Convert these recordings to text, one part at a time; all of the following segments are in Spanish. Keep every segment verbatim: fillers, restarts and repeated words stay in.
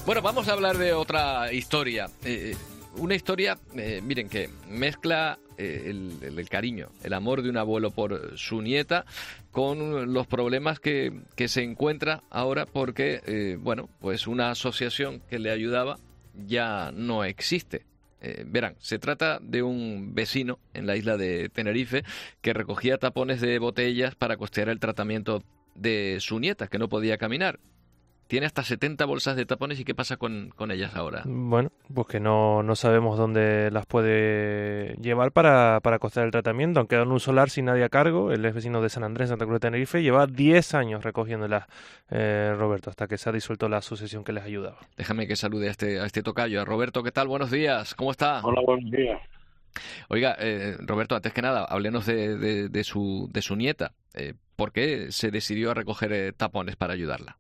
Bueno, vamos a hablar de otra historia. Eh, una historia, eh, miren, que mezcla eh, el, el, el cariño, el amor de un abuelo por su nieta con los problemas que, que se encuentra ahora porque, eh, bueno, pues una asociación que le ayudaba ya no existe. Eh, verán, se trata de un vecino en la isla de Tenerife que recogía tapones de botellas para costear el tratamiento de su nieta, que no podía caminar. Tiene hasta setenta bolsas de tapones. ¿Y qué pasa con, con ellas ahora? Bueno, pues que no, no sabemos dónde las puede llevar para, para costear el tratamiento. Han quedado en un solar sin nadie a cargo. Él es vecino de San Andrés, Santa Cruz de Tenerife. Lleva diez años recogiéndolas, eh, Roberto, hasta que se ha disuelto la asociación que les ayudaba. Déjame que salude a este, a este tocayo. A Roberto, ¿qué tal? Buenos días. ¿Cómo está? Hola, buenos días. Oiga, eh, Roberto, antes que nada, háblenos de, de, de, su, de su nieta. Eh, ¿Por qué se decidió a recoger eh, tapones para ayudarla?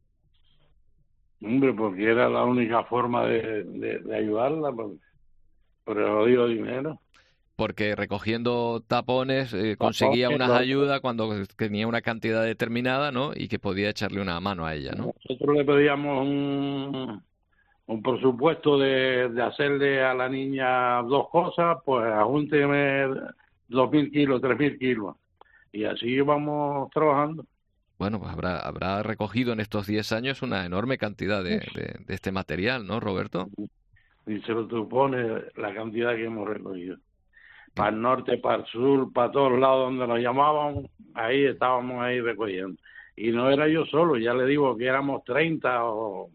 Hombre, porque era la única forma de, de, de ayudarla, por, por el odio dinero. Porque recogiendo tapones eh, conseguía unas ayudas cuando tenía una cantidad determinada, ¿no? Y que podía echarle una mano a ella, ¿no? Nosotros le pedíamos un, un presupuesto de, de hacerle a la niña dos cosas, pues ajúnteme dos mil kilos, tres mil kilos. Y así vamos trabajando. Bueno, pues habrá, habrá recogido en estos diez años una enorme cantidad de, de, de este material, ¿no, Roberto? Y se lo supone la cantidad que hemos recogido. Para el norte, para el sur, para todos lados donde nos llamaban, ahí estábamos ahí recogiendo. Y no era yo solo, ya le digo que éramos treinta o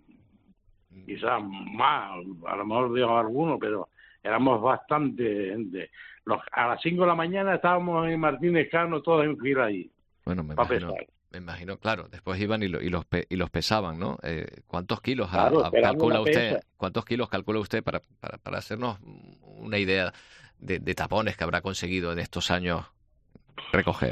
quizás más, a lo mejor digo algunos, pero éramos bastante gente. Los, a las cinco de la mañana estábamos en Martínez Cano todos en fila ahí. Bueno, me imagino. Me imagino, claro, después iban y, lo, y, los, pe, y los pesaban, ¿no? Eh, ¿Cuántos kilos claro, a, a, calcula usted? ¿Cuántos kilos calcula usted para, para, para hacernos una idea de, de tapones que habrá conseguido en estos años recoger?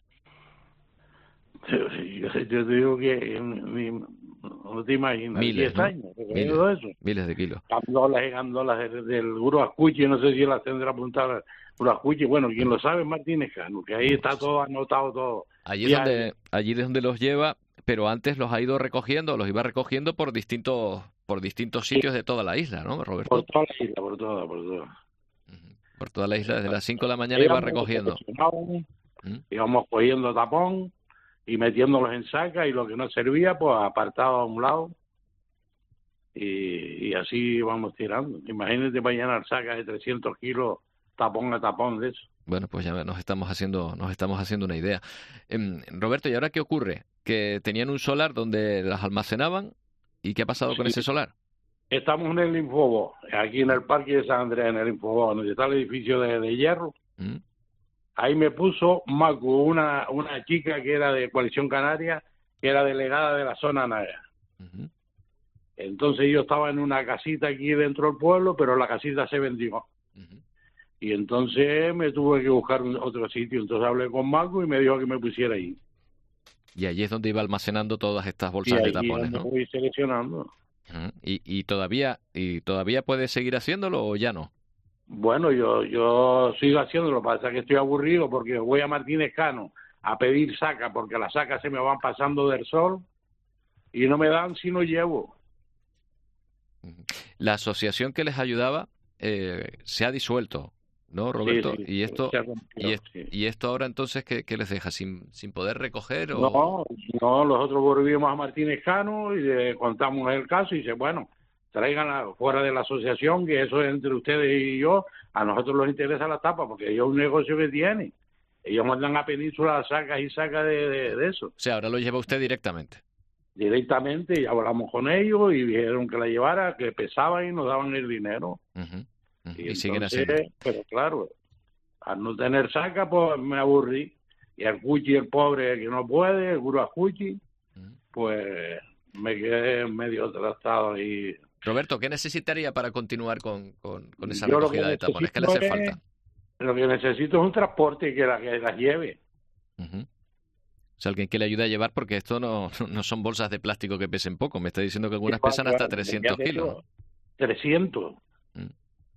Yo, yo, yo te digo que ni, no te imaginas, miles, diez ¿no? años, miles, eso. miles de kilos. Gandolas y gandolas del, del Guruascuchi, no sé si las tendrá apuntadas. Guruascuchi, bueno, quien lo sabe es Martínez Cano, que ahí está todo anotado, todo. Allí es, donde, allí es donde los lleva, pero antes los ha ido recogiendo, los iba recogiendo por distintos por distintos sitios de toda la isla, ¿no, Roberto? Por toda la isla, por toda, por toda. Por toda la isla, desde las cinco de la mañana iba recogiendo. ¿Mm? Íbamos cogiendo tapón y metiéndolos en saca y lo que no servía, pues apartado a un lado. Y, y así vamos tirando. Imagínate para llenar sacas de trescientos kilos, tapón a tapón de eso. Bueno, pues ya nos estamos haciendo, nos estamos haciendo una idea. Eh, Roberto, ¿y ahora qué ocurre? Que tenían un solar donde las almacenaban, ¿y qué ha pasado sí. con ese solar? Estamos en el Infobo, aquí en el Parque de San Andrés, en el Infobo, donde está el edificio de, de hierro. ¿Mm? Ahí me puso Macu, una, una chica que era de Coalición Canaria, que era delegada de la zona Naga. Uh-huh. Entonces yo estaba en una casita aquí dentro del pueblo, pero la casita se vendió. Uh-huh. Y entonces me tuve que buscar un, otro sitio. Entonces hablé con Marco y me dijo que me pusiera ahí. Y allí es donde iba almacenando todas estas bolsas de tapones, ¿no? Voy seleccionando. Uh-huh. ¿Y, y todavía y todavía puede seguir haciéndolo o ya no? Bueno, yo yo sigo haciéndolo. Pasa que estoy aburrido porque voy a Martínez Cano a pedir saca porque las sacas se me van pasando del sol y no me dan si no llevo. Uh-huh. La asociación que les ayudaba eh, se ha disuelto, ¿no, Roberto? Sí, sí, y esto rompió, y, es, sí. y esto ahora entonces ¿qué, qué les deja? ¿Sin, sin poder recoger? O... No, no, nosotros volvimos a Martínez Cano y le contamos el caso y dice, bueno, traigan fuera de la asociación, que eso es entre ustedes y yo, a nosotros nos interesa la tapa, porque ellos es un negocio que tienen. Ellos mandan a Península sacas y sacas de, de, de eso. O sea, ahora lo lleva usted directamente. Directamente, y hablamos con ellos y dijeron que la llevara, que pesaban y nos daban el dinero. Uh-huh. Uh-huh. Y, y siguen entonces, haciendo. Pero claro, al no tener saca, pues me aburrí. Y el Cuchi, el pobre que no puede, el Guruascuchi, uh-huh. pues me quedé medio tratado ahí. Roberto, ¿qué necesitaría para continuar con, con, con esa Yo recogida de tapones? ¿Qué le hace es, falta? Lo que necesito es un transporte que las la lleve. Uh-huh. O sea, alguien que le ayude a llevar, porque esto no, no son bolsas de plástico que pesen poco. Me está diciendo que algunas pesan claro, hasta trescientos kilos. ¿No? trescientos. Uh-huh.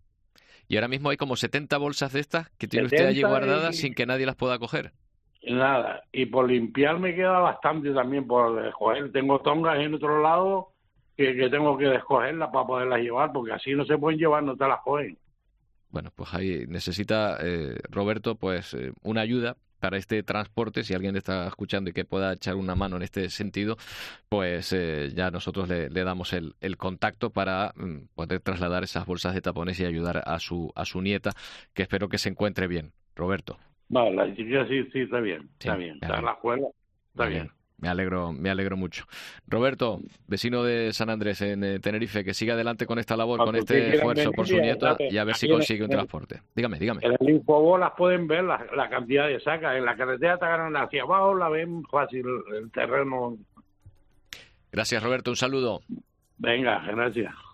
Y ahora mismo hay como setenta bolsas de estas que tiene usted allí guardadas y... sin que nadie las pueda coger. Nada. Y por limpiar me queda bastante también por coger. Tengo tongas en otro lado que, que tengo que descogerlas para poderlas llevar, porque así no se pueden llevar, no te las cogen. Bueno, pues ahí necesita eh, Roberto pues eh, una ayuda para este transporte. Si alguien está escuchando y que pueda echar una mano en este sentido, pues eh, ya nosotros le, le damos el, el contacto para mm, poder trasladar esas bolsas de tapones y ayudar a su a su nieta, que espero que se encuentre bien. Roberto. Vale, la chiquilla sí, sí, está bien, está Sí, bien, ya está en bien. la escuela, está Muy bien. bien. Me alegro, me alegro mucho. Roberto, vecino de San Andrés, en eh, Tenerife, que siga adelante con esta labor, Cuando con ustedes este quieran esfuerzo por su venir, nieta date, y a ver si aquí en el- consigue un en el- transporte. Dígame, dígame. En el Infobo las pueden ver, la, la cantidad de sacas. En la carretera Tagarán hacia abajo la ven fácil, el terreno. Gracias, Roberto. Un saludo. Venga, gracias.